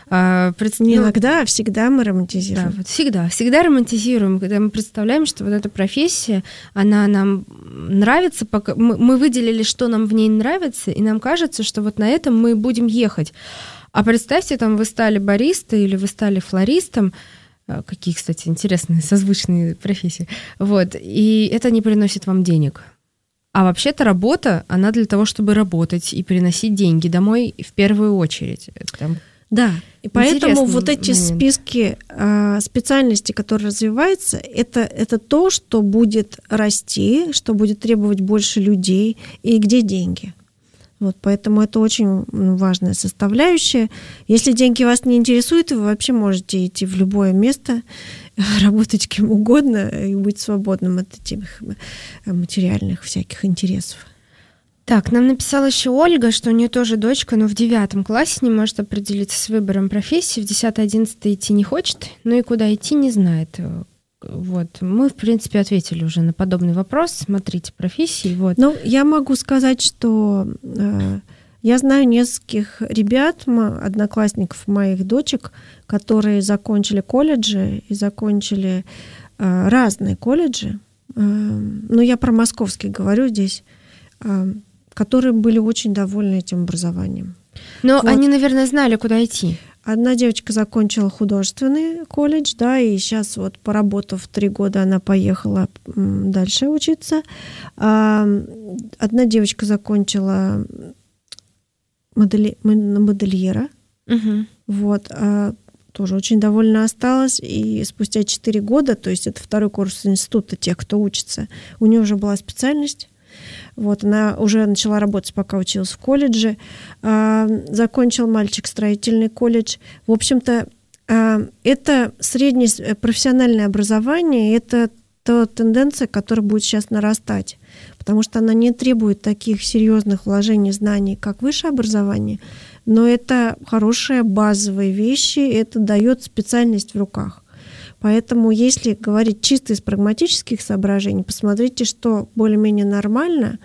А, пред... Не иногда, а всегда мы романтизируем. Да, вот всегда, всегда романтизируем, когда мы представляем, что вот эта профессия, она нам нравится, пока мы, мы выделили, что нам в ней нравится, и нам кажется, что вот на этом мы будем ехать. А представьте, там вы стали баристой или вы стали флористом, какие, кстати, интересные созвучные профессии, вот, и это не приносит вам денег. А вообще-то работа, она для того, чтобы работать и приносить деньги домой в первую очередь. Там да, и поэтому интересный вот эти момент. списки э, специальностей, которые развиваются, это, это то, что будет расти, что будет требовать больше людей, и где деньги. Вот, поэтому это очень важная составляющая. Если деньги вас не интересуют, вы вообще можете идти в любое место, работать кем угодно и быть свободным от этих материальных всяких интересов. Так, нам написала еще Ольга, что у нее тоже дочка, но в девятом классе не может определиться с выбором профессии, в десятый-одиннадцатый идти не хочет, но и куда идти не знает. Вот. Мы, в принципе, ответили уже на подобный вопрос. Смотрите, профессии. Вот. Ну, я могу сказать, что э, я знаю нескольких ребят, одноклассников моих дочек, которые закончили колледжи и закончили э, разные колледжи. Э, ну, я про московский говорю здесь. Э, которые были очень довольны этим образованием. Но вот. Они, наверное, знали, куда идти. Одна девочка закончила художественный колледж, да, и сейчас вот поработав три года, она поехала дальше учиться. Одна девочка закончила модели... модельера, угу. вот, а тоже очень довольна осталась, и спустя четыре года, то есть это второй курс института тех, кто учится, у нее уже была специальность. Вот, она уже начала работать, пока училась в колледже. А, закончил мальчик строительный колледж. В общем-то, а, это среднее профессиональное образование, это это тенденция, которая будет сейчас нарастать, потому что она не требует таких серьезных вложений знаний, как высшее образование, но это хорошие базовые вещи, это дает специальность в руках. Поэтому, если говорить чисто из прагматических соображений, посмотрите, что более-менее нормально,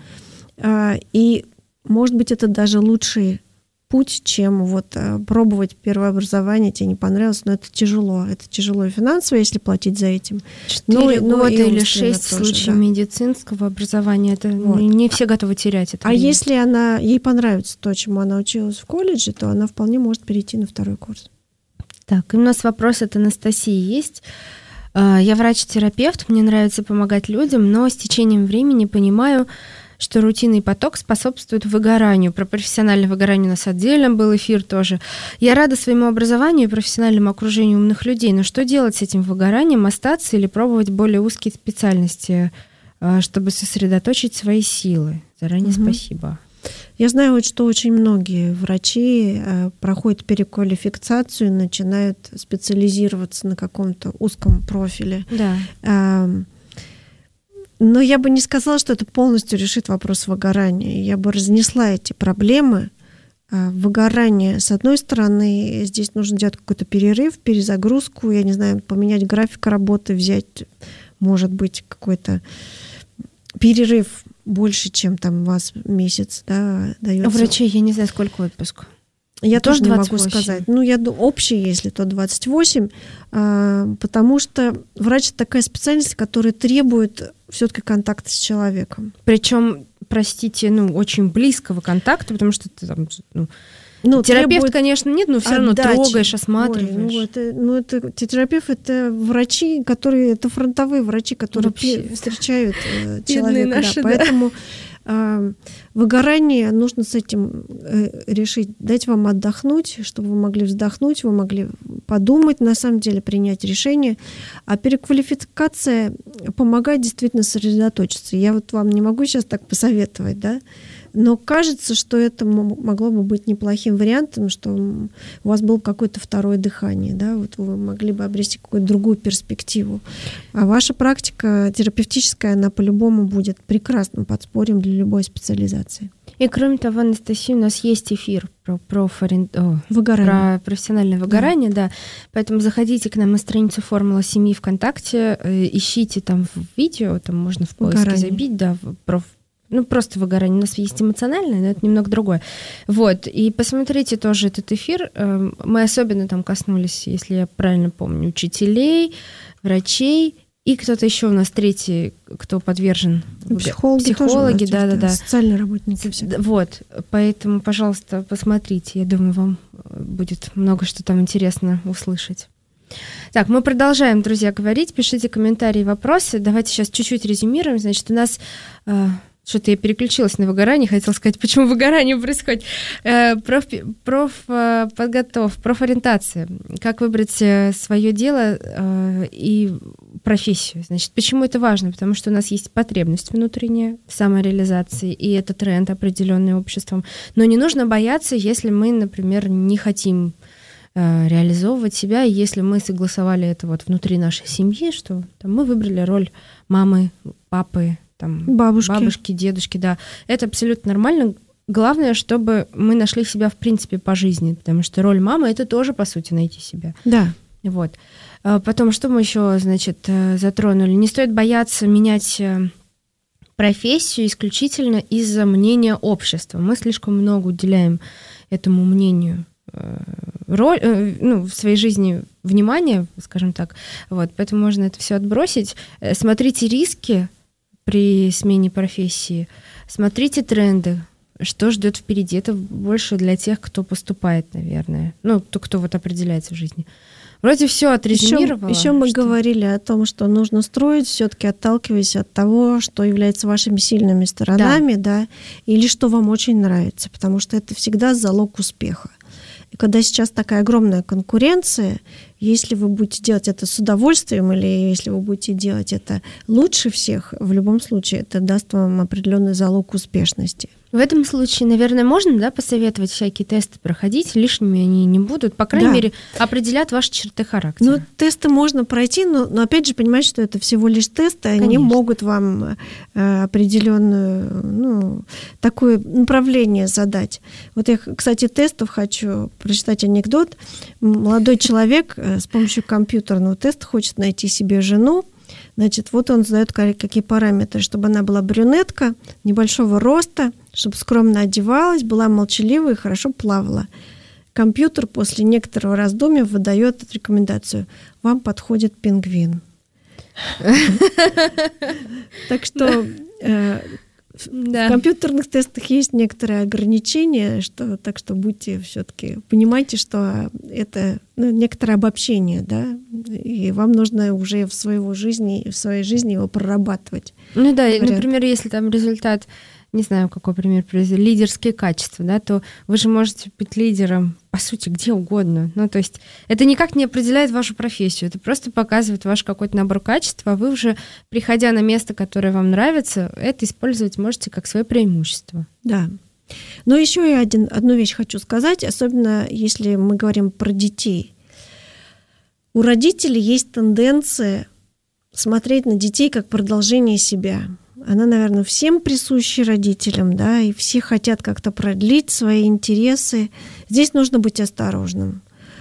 и, может быть, это даже лучший путь, чем вот пробовать первое образование, тебе не понравилось, но это тяжело. Это тяжело и финансово, если платить за этим. Четыре но, года но или шесть тоже, случаев да. медицинского образования, это вот. Не все готовы терять это. А время. если она, ей понравится то, чему она училась в колледже, то она вполне может перейти на второй курс. Так, и у нас вопрос от Анастасии есть. Я врач-терапевт, мне нравится помогать людям, но с течением времени понимаю, что рутинный поток способствует выгоранию. Про профессиональное выгорание у нас отдельно был эфир тоже. Я рада своему образованию и профессиональному окружению умных людей, но что делать с этим выгоранием? Остаться или пробовать более узкие специальности, чтобы сосредоточить свои силы? Заранее угу. спасибо. Я знаю, что очень многие врачи проходят переквалификацию, начинают специализироваться на каком-то узком профиле. Да. Но я бы не сказала, что это полностью решит вопрос выгорания. Я бы разнесла эти проблемы. Выгорание, с одной стороны, здесь нужно делать какой-то перерыв, перезагрузку, я не знаю, поменять график работы, взять, может быть, какой-то перерыв больше, чем там у вас месяц, да, дается. У врачей, я не знаю, сколько отпуск. Я тоже не двадцать могу восемь. сказать. Ну, я думаю, общий, если то двадцать восемь, потому что врач — это такая специальность, которая требует все-таки контакта с человеком. Причем, простите, ну, очень близкого контакта, потому что ты там, ну, ну терапевт, требует конечно, нет, но все равно отдачи. трогаешь, осматриваешь. Ой, ну, это, ну, это терапевт — это врачи, которые, это фронтовые врачи, которые Вообще. встречают э, человека. Наши, да. да. Поэтому э, выгорание нужно с этим э, решить, дать вам отдохнуть, чтобы вы могли вздохнуть, вы могли подумать, на самом деле принять решение. А переквалификация помогает действительно сосредоточиться. Я вот вам не могу сейчас так посоветовать, да, но кажется, что это могло бы быть неплохим вариантом, что у вас было какое-то второе дыхание, да, вот вы могли бы обрести какую-то другую перспективу. А ваша практика терапевтическая, она по-любому будет прекрасным подспорьем для любой специализации. И кроме того, Анастасия, у нас есть эфир про, про, форен... О, про профессиональное выгорание, да. да. Поэтому заходите к нам на страницу «Формула семьи» ВКонтакте, э, ищите там в видео, там можно в поиске выгорание. забить, да, про ну, просто выгорание. У нас есть эмоциональное, но это немного другое. Вот. И посмотрите тоже этот эфир. Мы особенно там коснулись, если я правильно помню, учителей, врачей и кто-то еще у нас третий, кто подвержен. Психологи, Психологи, да-да-да. Социальные работники. Все. Вот. Поэтому, пожалуйста, посмотрите. Я думаю, вам будет много что там интересно услышать. Так, мы продолжаем, друзья, говорить. Пишите комментарии, вопросы. Давайте сейчас чуть-чуть резюмируем. Значит, у нас... Что-то я переключилась на выгорание, хотела сказать, почему выгорание происходит. Проф, профподготовка, профориентация. Как выбрать свое дело и профессию. Значит, почему это важно? Потому что у нас есть потребность внутренняя в самореализации, и это тренд, определенный обществом. Но не нужно бояться, если мы, например, не хотим реализовывать себя, и если мы согласовали это вот внутри нашей семьи, что там, мы выбрали роль мамы, папы, там, бабушки. бабушки, дедушки, да. Это абсолютно нормально. Главное, чтобы мы нашли себя в принципе по жизни, потому что роль мамы — это тоже, по сути, найти себя. Да. Вот. Потом, что мы еще, значит, затронули? Не стоит бояться менять профессию исключительно из-за мнения общества. Мы слишком много уделяем этому мнению роль, ну, в своей жизни внимания, скажем так. Вот. Поэтому можно это все отбросить. Смотрите риски при смене профессии, смотрите тренды, что ждет впереди. Это больше для тех, кто поступает, наверное. Ну, кто, кто вот определяется в жизни. Вроде все отрезюмировала. Еще, еще мы что... говорили о том, что нужно строить, все-таки отталкиваясь от того, что является вашими сильными сторонами, да. да, или что вам очень нравится, потому что это всегда залог успеха. И когда сейчас такая огромная конкуренция, Если вы будете делать это с удовольствием или если вы будете делать это лучше всех, в любом случае это даст вам определенный залог успешности. В этом случае, наверное, можно, да, посоветовать всякие тесты проходить, лишними они не будут, по крайней Да. мере, определят ваши черты характера. Ну, тесты можно пройти, но, но опять же понимать, что это всего лишь тесты, они Конечно. могут вам э, определенную, ну, такое направление задать. Вот я, кстати, тестов хочу прочитать анекдот. Молодой человек э, с помощью компьютерного теста хочет найти себе жену. Значит, вот он задает какие параметры, чтобы она была брюнетка, небольшого роста, чтобы скромно одевалась, была молчаливой и хорошо плавала. Компьютер после некоторого раздумья выдает рекомендацию: вам подходит пингвин. Так что в компьютерных тестах есть некоторые ограничения, что, так что будьте все-таки, понимайте, что это, ну, некоторое обобщение, да, и вам нужно уже в своего жизни, в своей жизни его прорабатывать. Ну да, Говорят. например, если там результат, не знаю, какой пример привести, лидерские качества, да, то вы же можете быть лидером, по сути, где угодно. Ну, то есть это никак не определяет вашу профессию, это просто показывает ваш какой-то набор качеств, а вы уже, приходя на место, которое вам нравится, это использовать можете как свое преимущество. Да. Но еще я один, одну вещь хочу сказать, особенно если мы говорим про детей. У родителей есть тенденция смотреть на детей как продолжение себя. Она, наверное, всем присуща родителям, да, и все хотят как-то продлить свои интересы. Здесь нужно быть осторожным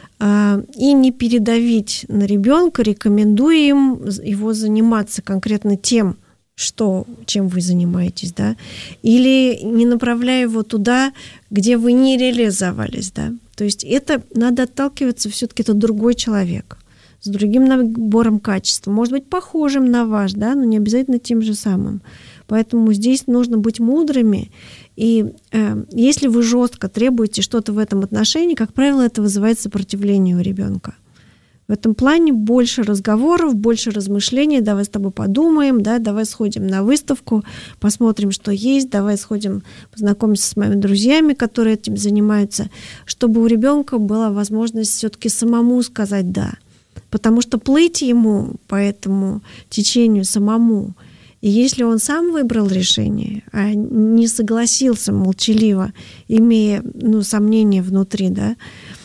и не передавить на ребенка, рекомендуя им его заниматься конкретно тем, что, чем вы занимаетесь, да, или не направляя его туда, где вы не реализовались, да. То есть это надо отталкиваться, все-таки это другой человек с другим набором качеств, может быть, похожим на ваш, да, но не обязательно тем же самым. Поэтому здесь нужно быть мудрыми. И э, если вы жестко требуете что-то в этом отношении, как правило, это вызывает сопротивление у ребенка. В этом плане больше разговоров, больше размышлений. Давай с тобой подумаем, да, давай сходим на выставку, посмотрим, что есть, давай сходим, познакомимся с моими друзьями, которые этим занимаются, чтобы у ребенка была возможность все-таки самому сказать «да». Потому что плыть ему по этому течению самому, и если он сам выбрал решение, а не согласился молчаливо, имея, ну, сомнения внутри, да,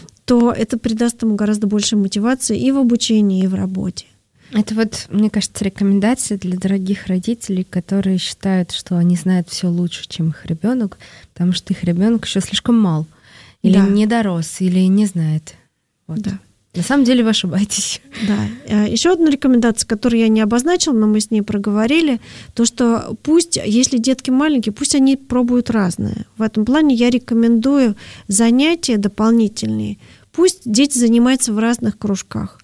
то это придаст ему гораздо больше мотивации и в обучении, и в работе. Это вот, мне кажется, рекомендация для дорогих родителей, которые считают, что они знают все лучше, чем их ребенок, потому что их ребенок еще слишком мал, или Да. не дорос, или не знает. Вот. Да. На самом деле вы ошибаетесь. Да. Еще одна рекомендация, которую я не обозначила, но мы с ней проговорили, то, что пусть, если детки маленькие, пусть они пробуют разное. В этом плане я рекомендую занятия дополнительные. Пусть дети занимаются в разных кружках.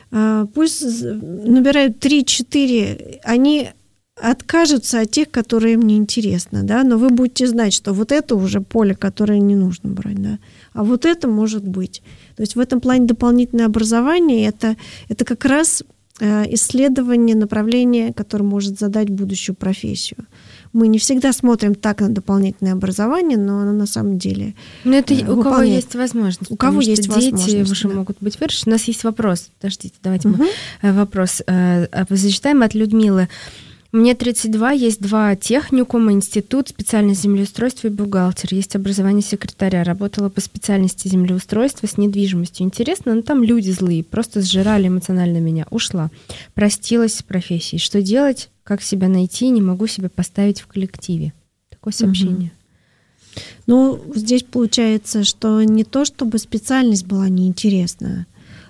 Пусть набирают три-четыре, они откажутся от тех, которые им не интересно, да, но вы будете знать, что вот это уже поле, которое не нужно брать, да, а вот это может быть. То есть в этом плане дополнительное образование это, это как раз исследование направления, которое может задать будущую профессию. Мы не всегда смотрим так на дополнительное образование, но оно на самом деле Но это э, у кого выполняет. есть возможность. У кого потому есть что дети возможность, уже да. могут быть выращены. У нас есть вопрос. Подождите, давайте Мгм. мы э, вопрос э, зачитаем от Людмилы. Мне тридцать два, есть два техникума, институт, специальность землеустройства и бухгалтер. Есть образование секретаря. Работала по специальности землеустройства с недвижимостью. Интересно, но там люди злые, просто сжирали эмоционально меня. Ушла. Простилась с профессией. Что делать? Как себя найти? Не могу себя поставить в коллективе. Такое сообщение. Ну, здесь получается, что не то, чтобы специальность была неинтересная,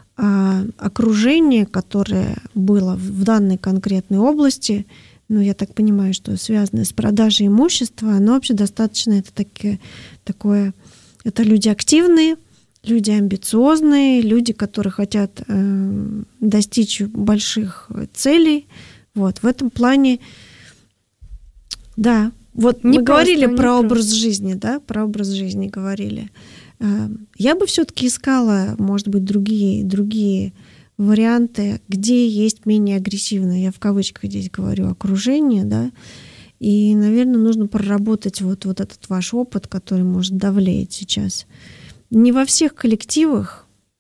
а окружение, которое было в данной конкретной области, ну, я так понимаю, что связано с продажей имущества, оно вообще достаточно, это таки, такое, это люди активные, люди амбициозные, люди, которые хотят э, достичь больших целей. Вот, в этом плане, да, вот Не мы просто, говорили не про просто. образ жизни, да, про образ жизни говорили. Я бы все-таки искала, может быть, другие, другие варианты, где есть менее агрессивное, я в кавычках здесь говорю, окружение, да, и, наверное, нужно проработать вот, вот этот ваш опыт, который может давлеть сейчас. Не во всех коллективах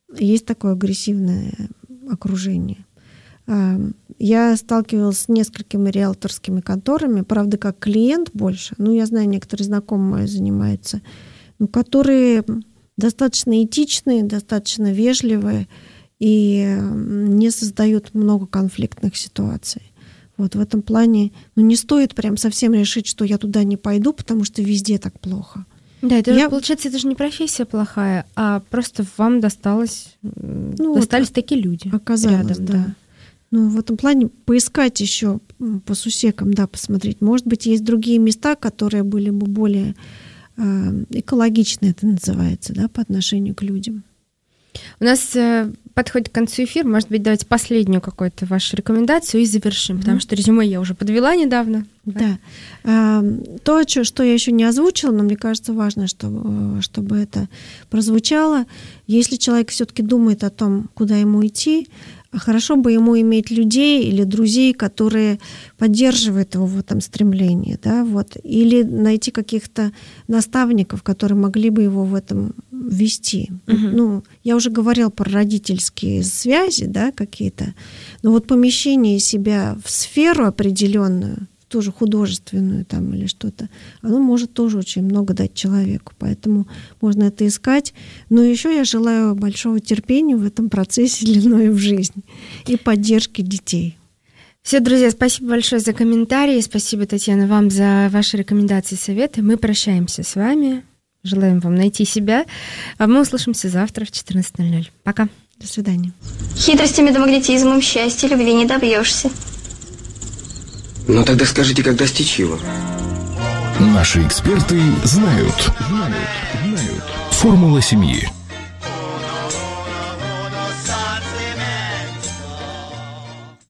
есть такое агрессивное окружение. Я сталкивалась с несколькими риэлторскими конторами, правда, как клиент больше. Ну, я знаю, некоторые знакомые занимаются, ну, которые достаточно этичные, достаточно вежливые и не создают много конфликтных ситуаций. Вот в этом плане, ну, не стоит прям совсем решить, что я туда не пойду, потому что везде так плохо. Да, это я... же, получается, это же не профессия плохая, а просто вам досталось, ну, достались вот такие люди оказалось, рядом. Да. Да. Ну, в этом плане поискать еще по сусекам, да, посмотреть. Может быть, есть другие места, которые были бы более э, экологичны, это называется, да, по отношению к людям. У нас э, подходит к концу эфир. Может быть, давайте последнюю какую-то вашу рекомендацию и завершим, mm-hmm. потому что резюме я уже подвела недавно. Да. да. То, что я еще не озвучила, но мне кажется, важно, чтобы, чтобы это прозвучало. Если человек все-таки думает о том, куда ему идти, хорошо бы ему иметь людей или друзей, которые поддерживают его в этом стремлении, да, вот, или найти каких-то наставников, которые могли бы его в этом вести. Uh-huh. Ну, я уже говорила про родительские связи, да, какие-то, но вот помещение себя в сферу определенную, тоже художественную там или что-то, оно может тоже очень много дать человеку, поэтому можно это искать. Но еще я желаю большого терпения в этом процессе длиной в жизнь и поддержки детей. Все, друзья, спасибо большое за комментарии, спасибо, Татьяна, вам за ваши рекомендации и советы. Мы прощаемся с вами, желаем вам найти себя, а мы услышимся завтра в четырнадцать ноль ноль. Пока. До свидания. Хитростями да магнетизмом счастья любви не добьешься. Ну тогда скажите, как достичь его? Наши эксперты знают. Знают. Знают. Формула семьи.